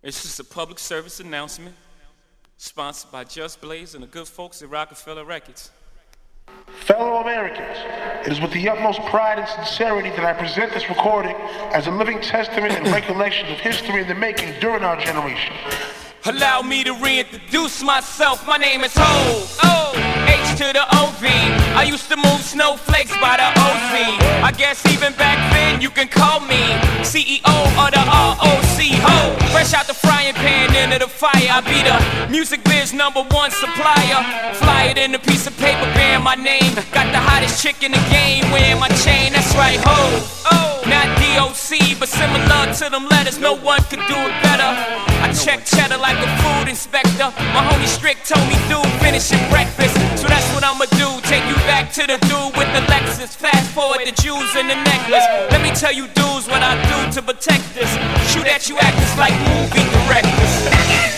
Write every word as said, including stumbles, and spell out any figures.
It's just a public service announcement sponsored by Just Blaze and the good folks at Rockefeller Records. Fellow Americans, it is with the utmost pride and sincerity that I present this recording as a living testament and recollection of history in the making during our generation. Allow me to reintroduce myself. My name is Ho, O, H to the O V. I used to move snowflakes by the O Z. I guess even back then you can call me C E O of the R O C. Ho, fresh out the frying pan into the fire. I be the music biz number one supplier. Fly it in a piece of paper bearing my name. Got the hottest chick in the game wearing my chain. That's right, Ho, O, not D O C, but similar to them letters. No one could do it better. I check cheddar like a food inspector. My homie Strick told me, dude, finishing breakfast. So that's what I'ma do, take you back to the dude with the Lexus. Fast forward the jewels and the necklace. Let me tell you dudes what I do to protect this. Shoot at you actors like movie directors.